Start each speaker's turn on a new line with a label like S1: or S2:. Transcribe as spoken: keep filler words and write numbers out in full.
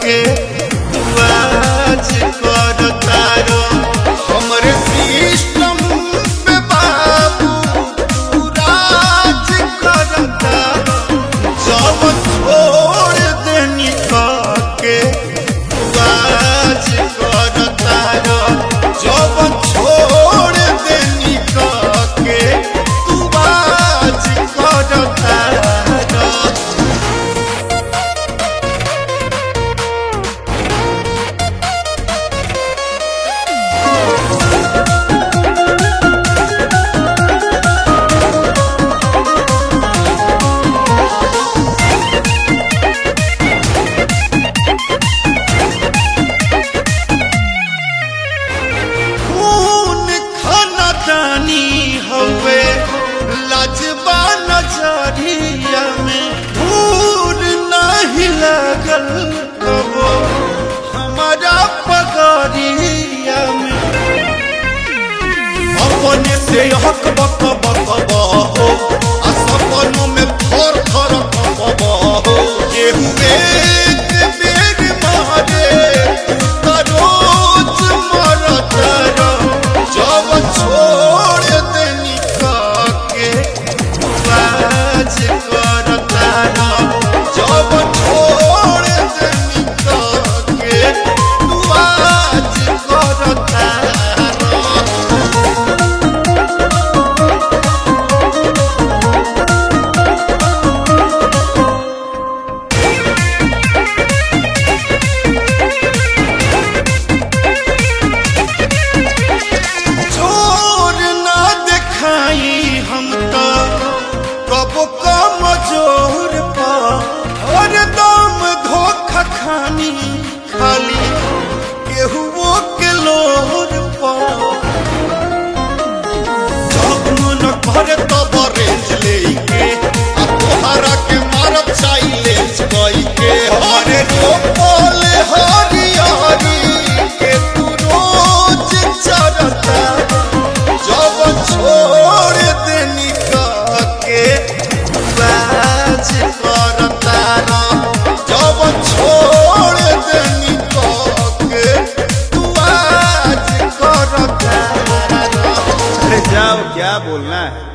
S1: के आज करता रो हमरे सिस्टम पे बाबू तू राज करता जब छोड़ देनी के आज करता रो जब छोड़ देनी के तू आज करता रो। हवे लाजबा नजरिया में भूर नहीं लगल कबो हमारा पगरिया में अपने से हक बक बक हो सपनों में थर थर कब हो केहू एक बेर मारे तू रोज मरता रहो जब छोड़ हम तो कब कम जोर पर दम धोखा खानी खाली केहुओ के लोर पर जब मन भरे तब रेंज लेके आ तोहरा के मारब साइलेंस कई के हरे रोपल हरियारी के तू रोज चरता जब छोड़ देनी के आज करता जब छोड़ देनी के तू आज करता।
S2: अरे जाओ क्या बोलना है।